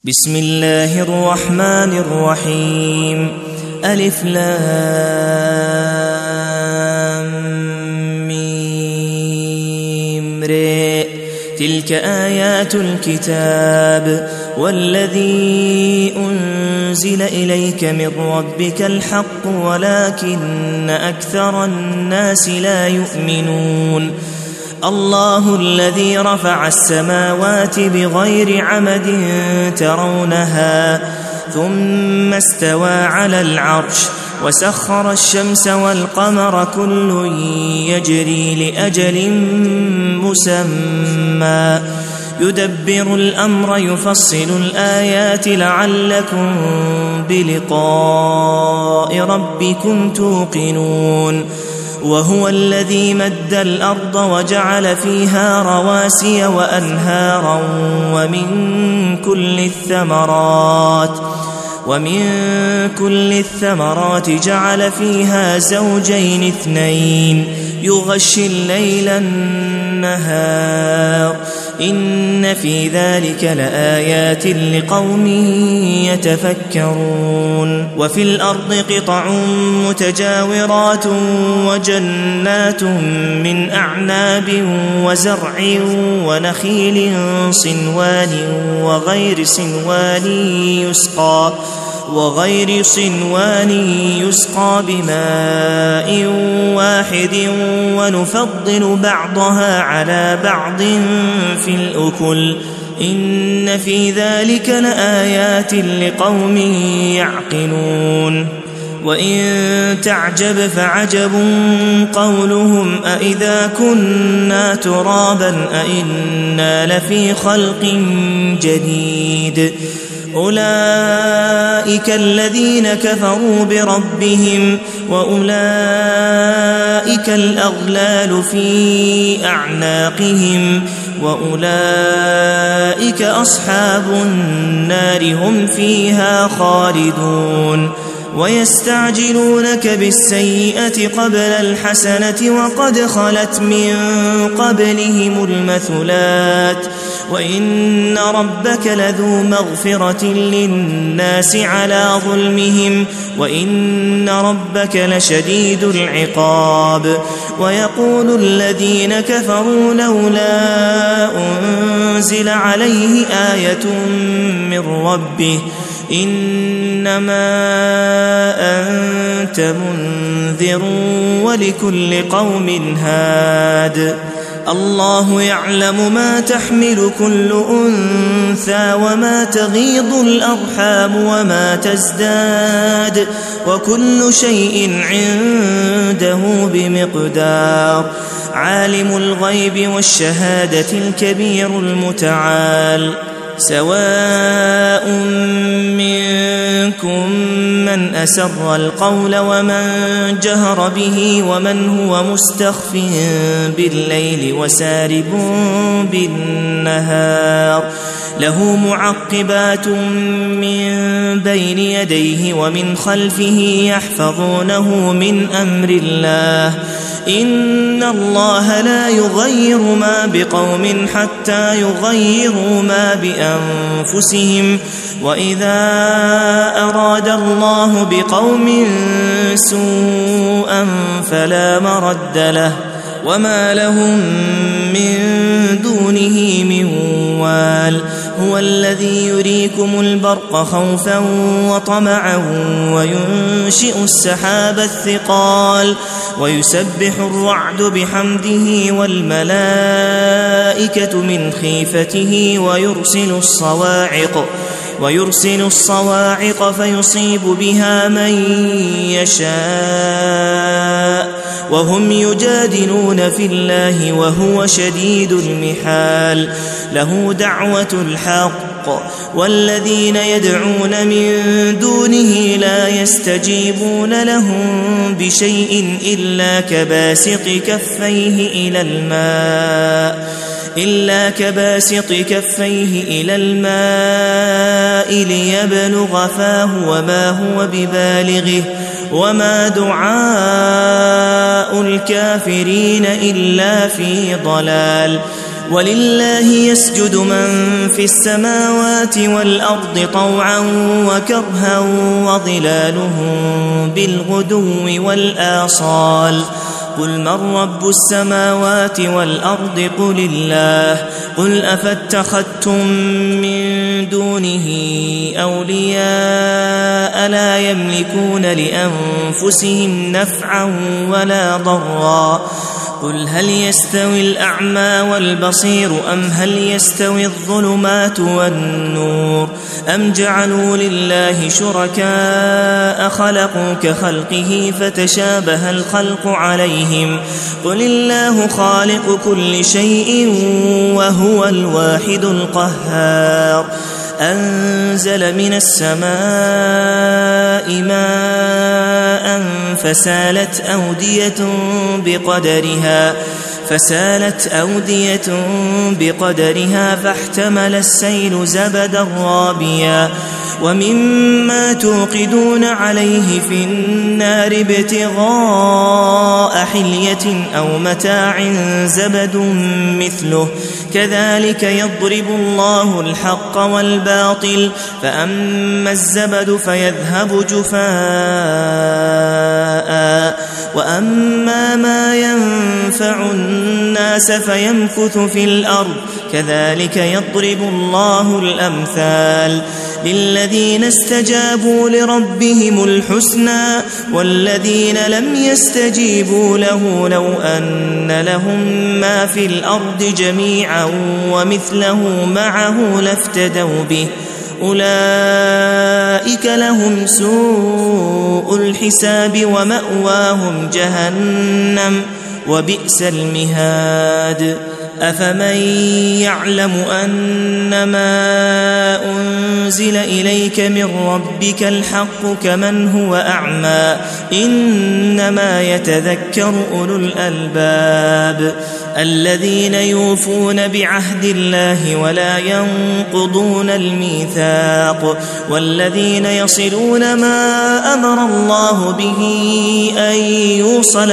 بسم الله الرحمن الرحيم. ألف لام ميم ر. تلك آيات الكتاب والذي أنزل إليك من ربك الحق ولكن أكثر الناس لا يؤمنون. الله الذي رفع السماوات بغير عمد ترونها ثم استوى على العرش وسخر الشمس والقمر كل يجري لأجل مسمى يدبر الأمر يفصل الآيات لعلكم بلقاء ربكم توقنون. وهو الذي مد الأرض وجعل فيها رواسي وأنهارا ومن كل الثمرات جعل فيها زوجين اثنين يغشي الليل النهار إن في ذلك لآيات لقوم يتفكرون. وفي الأرض قطع متجاورات وجنات من أعناب وزرع ونخيل صنوان وغير صنوان يسقى بماء واحد ونفضل بعضها على بعض في الأكل إن في ذلك لآيات لقوم يعقلون. وإن تعجب فعجب قولهم أإذا كنا ترابا أإنا لفي خلق جديد أولئك الذين كفروا بربهم وأولئك الأغلال في أعناقهم وأولئك أصحاب النار هم فيها خالدون. ويستعجلونك بالسيئة قبل الحسنة وقد خلت من قبلهم المثلات وإن ربك لذو مغفرة للناس على ظلمهم وإن ربك لشديد العقاب. ويقول الذين كفروا لولا أنزل عليه آية من ربه إنما أنت منذر ولكل قوم هاد. الله يعلم ما تحمل كل أنثى وما تغيض الأرحام وما تزداد وكل شيء عنده بمقدار. عالم الغيب والشهادة الكبير المتعال. سواء منكم من أسر القول ومن جهر به ومن هو مستخف بالليل وسارب بالنهار له معقبات من بين يديه ومن خلفه يحفظونه من أمر الله إن الله لا يغير ما بقوم حتى يغيروا ما بأنفسهم وإذا أراد الله بقوم سوءا فلا مرد له وما لهم من دونه من وال. هو الذي يريكم البرق خوفا وطمعا وينشئ السحاب الثقال ويسبح الرعد بحمده والملائكة من خيفته ويرسل الصواعق فيصيب بها من يشاء وهم يجادلون في الله وهو شديد المحال. له دعوة الحق والذين يدعون من دونه لا يستجيبون لهم بشيء إلا كباسط كفيه إلى الماء ليبلغ فاه وما هو ببالغه وما دعاء الكافرين إلا في ضلال. ولله يسجد من في السماوات والأرض طوعا وكرها وظلالهم بالغدو والآصال قل من رب السماوات والأرض قل الله قل أفاتخذتم من دونه أولياء لا يملكون لأنفسهم نفعا ولا ضرا قل هل يستوي الأعمى والبصير أم هل يستوي الظلمات والنور أم جعلوا لله شركاء خلقوا كخلقه فتشابه الخلق عليهم قل الله خالق كل شيء وهو الواحد القهار أنزل من السماء ماء فسالت أودية بقدرها فاحتمل السيل زبدا رابيا ومما توقدون عليه في النار ابتغاء حلية أو متاع زبد مثله كذلك يضرب الله الحق والباطل فأما الزبد فيذهب جفاء وأما ما ينفع الناس فيمكث في الأرض كذلك يضرب الله الأمثال للذين استجابوا لربهم الحسنى والذين لم يستجيبوا له لو أن لهم ما في الأرض جميعا ومثله معه لافتدوا به أولئك لهم سوء الحساب ومأواهم جهنم وبئس المهاد أفمن يعلم أنما أنزل إليك من ربك الحق كمن هو أعمى إنما يتذكر أولو الألباب الذين يوفون بعهد الله ولا ينقضون الميثاق والذين يصلون ما أمر الله به أن يوصل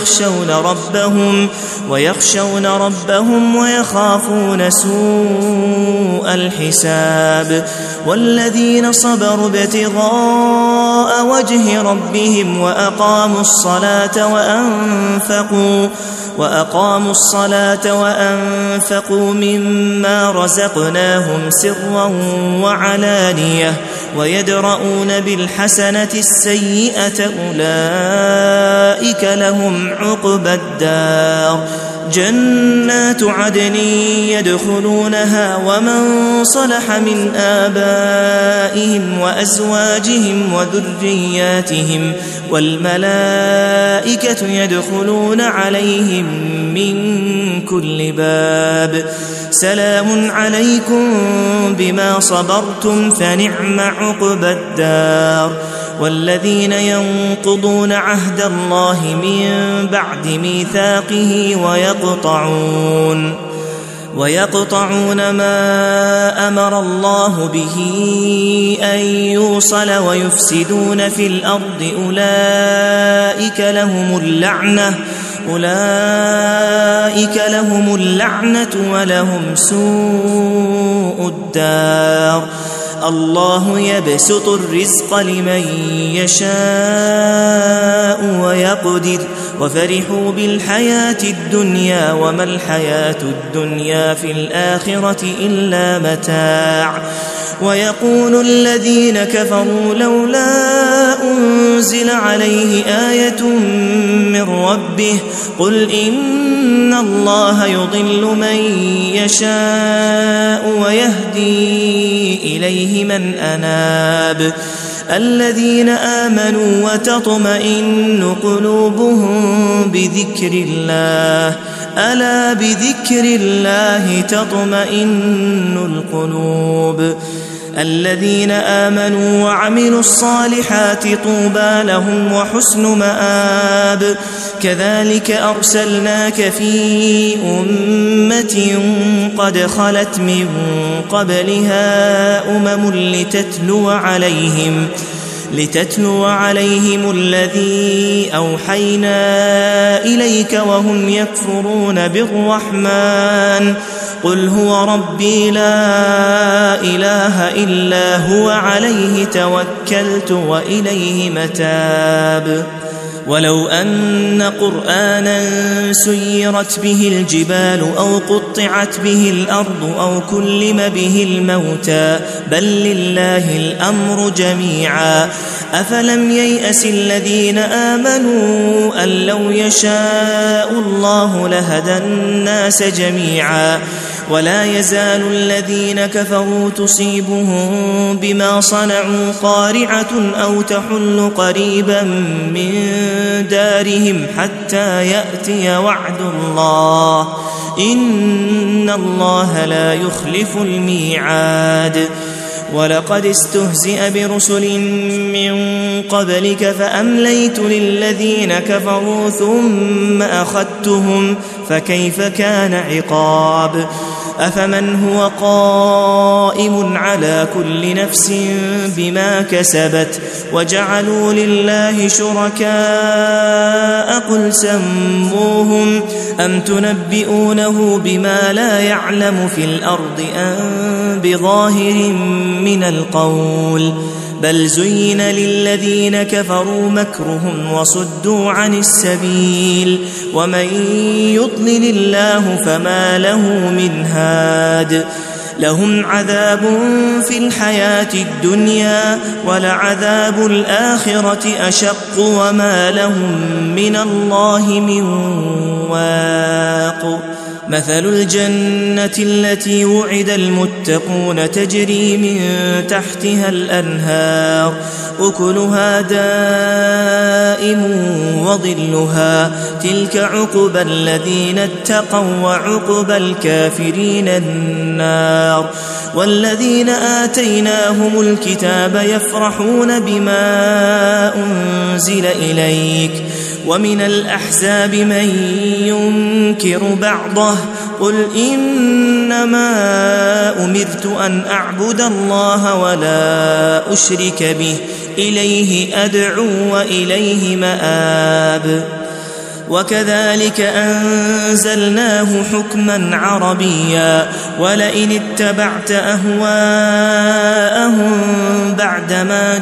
ويخشون ربهم ويخافون سوء الحساب والذين صبروا ابتغاء وجه ربهم وأقاموا الصلاة وأنفقوا مما رزقناهم سرا وعلانية ويدرؤون بالحسنة السيئة أولئك لهم عقبى الدار جنات عدن يدخلونها ومن صلح من آبائهم وأزواجهم وذرياتهم والملائكة يدخلون عليهم من كل باب سلام عليكم بما صبرتم فنعم عقبى الدار والذين ينقضون عهد الله من بعد ميثاقه ويقطعون ما أمر الله به أن يوصل ويفسدون في الأرض أولئك لهم اللعنة ولهم سوء الدار الله يبسط الرزق لمن يشاء ويقدر وفرحوا بالحياة الدنيا وما الحياة الدنيا في الآخرة إلا متاع ويقول الذين كفروا لولا أنزل عليه آية من ربه قل إن الله يضل من يشاء ويهدي إليه من أناب الذين آمنوا وتطمئن قلوبهم بذكر الله ألا بذكر الله تطمئن القلوب الذين آمنوا وعملوا الصالحات طوبى لهم وحسن مآب كذلك أرسلناك في أمة قد خلت من قبلها لتتلو عليهم الذي أوحينا إليك وهم يكفرون بالرحمن قل هو ربي لا إله إلا هو عليه توكلت وإليه متاب ولو أن قرآنا سيرت به الجبال أو قطعت به الأرض أو كلم به الموتى بل لله الأمر جميعا أفلم ييأس الذين آمنوا أن لو يشاء الله لهدى الناس جميعا ولا يزال الذين كفروا تصيبهم بما صنعوا قارعة أو تحل قريبا من دارهم حتى يأتي وعد الله إن الله لا يخلف الميعاد ولقد استهزئ برسل من قبلك فأمليت للذين كفروا ثم أخذتهم فكيف كان عقاب أفمن هو قائم على كل نفس بما كسبت وجعلوا لله شركاء قل سموهم أم تنبئونه بما لا يعلم في الأرض أم بظاهر من القول بل زين للذين كفروا مكرهم وصدوا عن السبيل ومن يضلل الله فما له من هاد لهم عذاب في الحياة الدنيا ولعذاب الآخرة أشق وما لهم من الله من واق مثل الجنة التي وعد المتقون تجري من تحتها الأنهار أكلها دائم وظلها تلك عقبى الذين اتقوا وعقبى الكافرين النار والذين آتيناهم الكتاب يفرحون بما أنزل إليك ومن الأحزاب من ينكر بعضه قل إنما أمرت أن أعبد الله ولا أشرك به إليه أدعو وإليه مآب وكذلك أنزلناه حكما عربيا ولئن اتبعت أهواءهم بعدما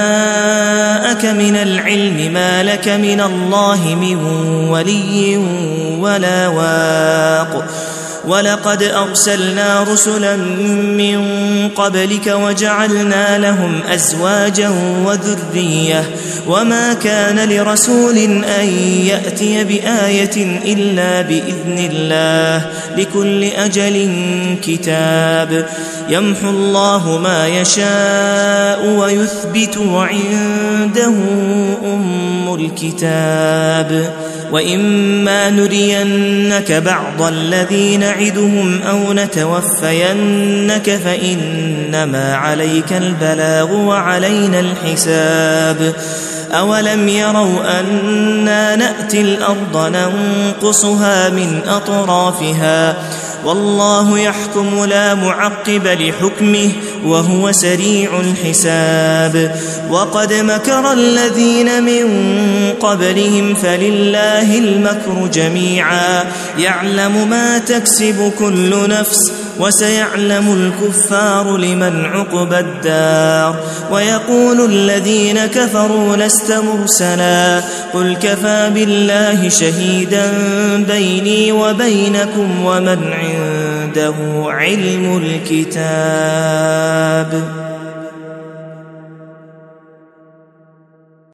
جاءك من العلم ما لك من الله من ولي ولا واق ولقد أرسلنا رسلا من قبلك وجعلنا لهم أزواجا وذرية وما كان لرسول أن يأتي بآية إلا بإذن الله لكل أجل كتاب يمحو الله ما يشاء ويثبت وعنده أم الكتاب وإما نرينك بعض الذي نعدهم أو نتوفينك فإنما عليك البلاغ وعلينا الحساب أولم يروا أنا نأتي الأرض ننقصها من أطرافها والله يحكم لا معقب لحكمه وهو سريع الحساب وقد مكر الذين من قبلهم فلله المكر جميعا يعلم ما تكسب كل نفس وسيعلم الكفار لمن عقبى الدار ويقول الذين كفروا لست مرسلا قل كفى بالله شهيدا بيني وبينكم ومن عنده علم الكتاب